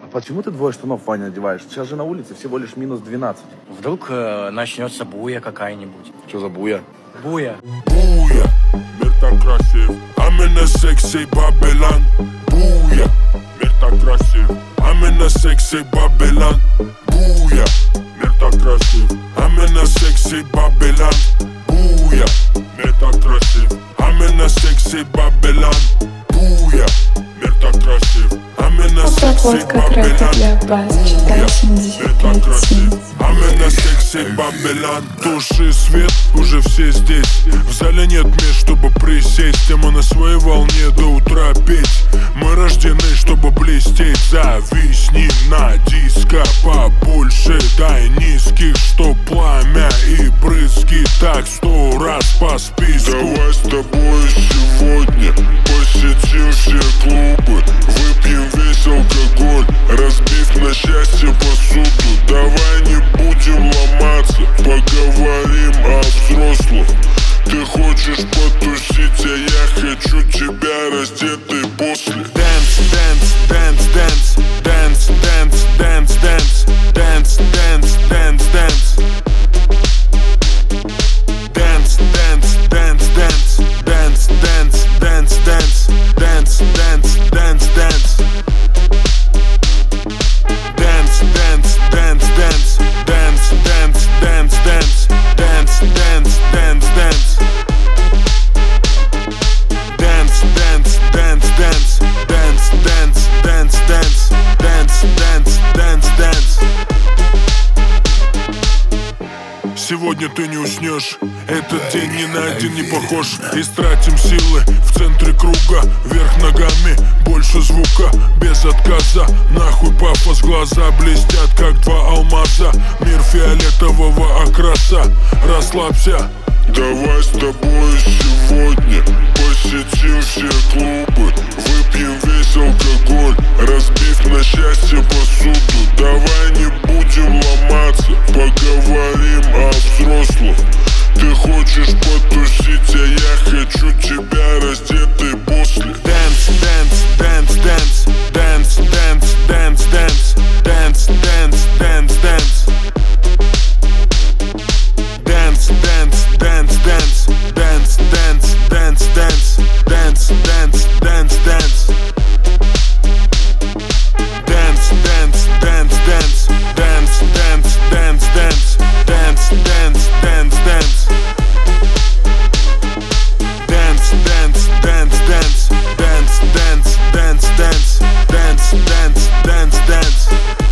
Почему ты двое штанов, Ваня, одеваешь? Сейчас же на улице всего лишь минус 12. Вдруг начнется буя какая-нибудь. Что за буя? Буя. Буя, мир так красив, I'm in a sexy Babylon. Буя, мир так красив, I'm in a sexy Babylon. Буя, мир так красив, I'm in a sexy Babylon. Буя, мир так красив, I'm in a sexy Babylon. Буя, мир так красив, I'm in a sexy Babylon. Буя, мир так красив, I'm in a sexy Babylon. Туши свет, уже все здесь. В зале нет мест, чтобы присесть. И мы на своей волне до утра петь. Мы рождены, чтобы блестеть. Зависни на диско побольше. Дай низких, что пламя и брызги. Так 100 раз по списку. Давай с тобой сегодня посетим все клубы. Выпьем весь алкоголь, разбив на счастье посуду. Давай не будем ломаться, поговорим о взрослых. Ты хочешь потусить, а я хочу тебя раздетый после. Dance, dance, dance, dance, dance, dance, dance, dance, dance, dance, dance, dance. Dance, dance, dance, dance, dance, dance, dance, dance, dance, dance, dance, dance. Dance, dance, dance, dance, dance, dance, dance, dance, dance, dance, dance, dance. Dance, dance, dance, dance, dance, dance, dance, dance, dance, dance, dance, dance. Сегодня ты не уснешь, этот день ни на один не похож. Истратим силы в центре круга, вверх ногами, больше звука, без отказа. Нахуй пафос, глаза блестят, как два алмаза. Мир фиолетового окраса, расслабься. Давай с тобой сегодня посетим все клубы. Выпьем весь алкоголь, разбив на счастье посуду. Давай не будем ломаться, поговорим о взрослых. Ты хочешь потусить, а я хочу тебя раздетый после. Dance, dance, dance, dance, dance, dance, dance, dance, dance, dance, dance, dance. Dance, dance, dance, dance, dance, dance, dance, dance, dance, dance, dance, dance. Dance, dance, dance, dance, dance, dance, dance, dance, dance, dance, dance, dance. Dance, dance, dance, dance, dance, dance, dance, dance, dance, dance, dance, dance.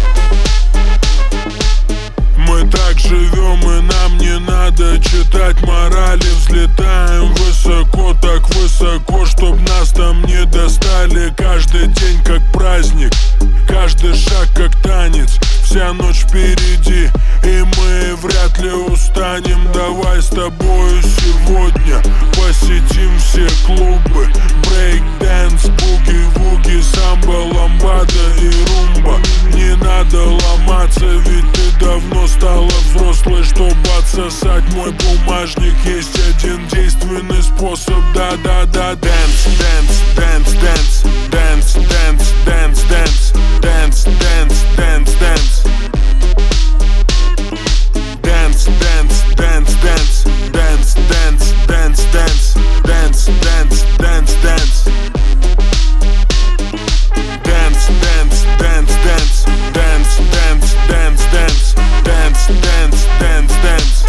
Мы так живем, и нам не надо читать морали. Взлетаем высоко, так высоко, чтоб нас там не достали. Каждый день как праздник, каждый шаг как танец. Вся ночь впереди, и мы вряд ли устанем. Давай с тобою сегодня посетим все клубы. Брейк, дэнс, буги-вуги, самбо, ламбада и румба. Не надо ломаться, ведь ты давно стала взрослой, чтобы отсосать мой бумажник. Есть один действенный способ, да-да-да. Dance, dance, dance, dance, dance, dance, dance, dance, dance, dance, dance, dance. Dance, dance, dance, dance, dance, dance, dance, dance, dance, dance, dance, dance. Dance, dance, dance, dance, dance, dance, dance, dance, dance, dance, dance, dance.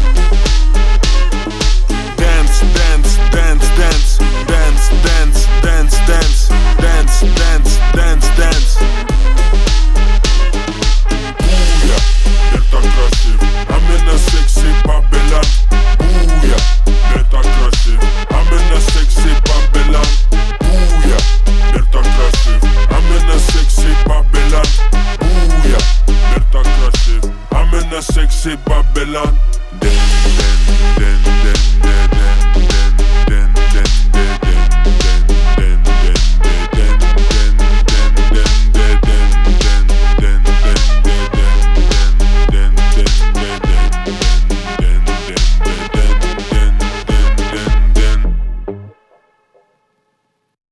Dance, dance, dance, dance, dance, dance, dance, dance, dance, dance, dance, dance. Буя, мир так красив, I'm in a sexy Babylon. Буя, мир так красив, I'm in a sexy Babylon. Буя, мир так красив, I'm in a sexy Babylon. Буя, мир так красив, I'm in a sexy Babylon.